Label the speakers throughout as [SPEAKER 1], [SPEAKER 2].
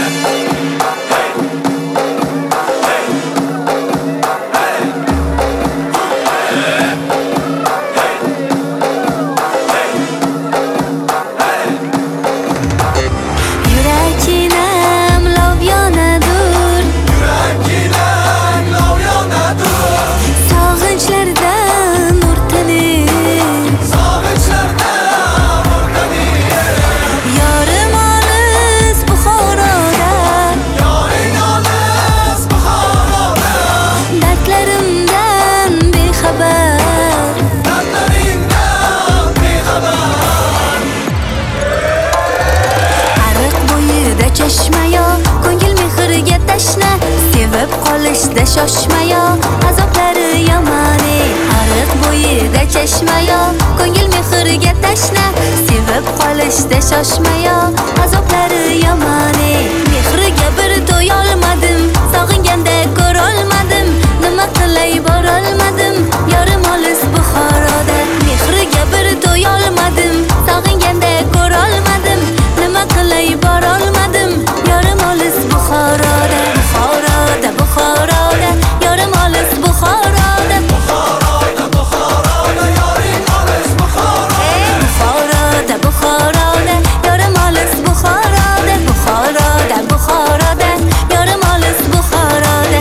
[SPEAKER 1] qolishda shoshmayo, azoblari yomoni. Ariq bo'yida chashmayo, ko'ngil mehriga tashna. Sevib qolishda shoshmayo, azoblari yomoni. Mehriga bir to'y olmadim, sog'inganda ko'rolmadim. Nima qilay borolmadim, yorim olis Buxoroda. Mehriga bir to'y olmadim, sog'inganda ko'rolmadim. Nima qilay borolmadim, yorim olis Buxoroda. Buxoroda, yorim olis Buxoroda.
[SPEAKER 2] Buxoroda, yoring olis Buxoroda.
[SPEAKER 1] Buxoroda, yorim olis Buxoroda. Buxoroda, yorim olis Buxoroda.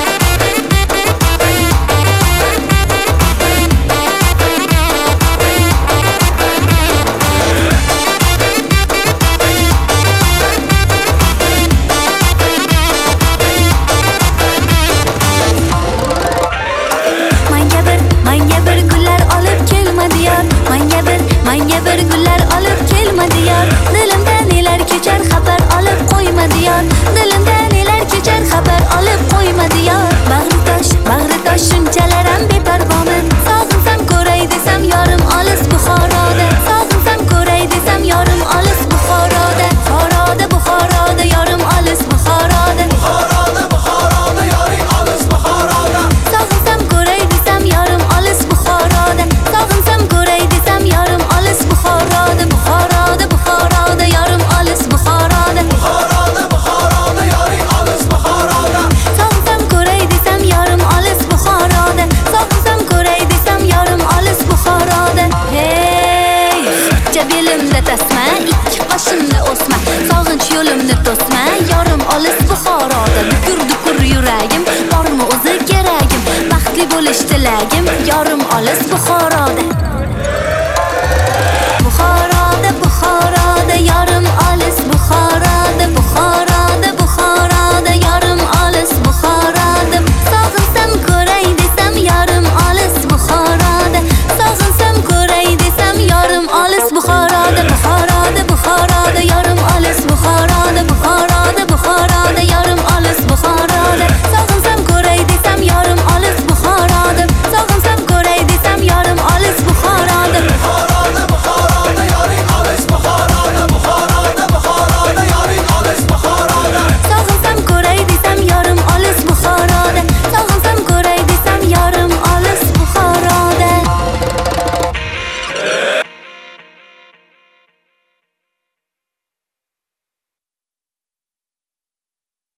[SPEAKER 1] Manga bir gullar olib kelma diyor. Dilimda nelar kechar xabar olib qo'yma diyor. Dilimda nelar kechar xabar olib qo'yma diyor. Bag'ri tosh shunchalar ham beparvomi. Sog'insam ko'ray desam yorim olis Buxoroda. Sog'insam ko'ray desam yorim olis Buxoroda. Buxoroda, yorim olis Buxoroda.
[SPEAKER 2] Buxoroda, yoring olis Buxoroda.
[SPEAKER 1] Sog'insam ko'ray desam yorim olis Buxoroda. Sog'insam ko'ray desam yorim olis Buxoroda. Buxoroda, yorim olis Buxoroda.
[SPEAKER 2] Buxoroda, yoring olis Buxoroda.
[SPEAKER 1] Sog'insam ko'ray desam yorim olis Buxoroda. Sog'insam ko'ray desam yorim olis Buxoroda. Hey, xipcha belimda tasma, ikki qoshimda o'sma. Sog'inch yo'limni to'sma, yorim olis Buxoroda. Dukur yuragim, bormi o'zi keragim. Baxtli bo'lish tilagim, yorim olis Buxoroda.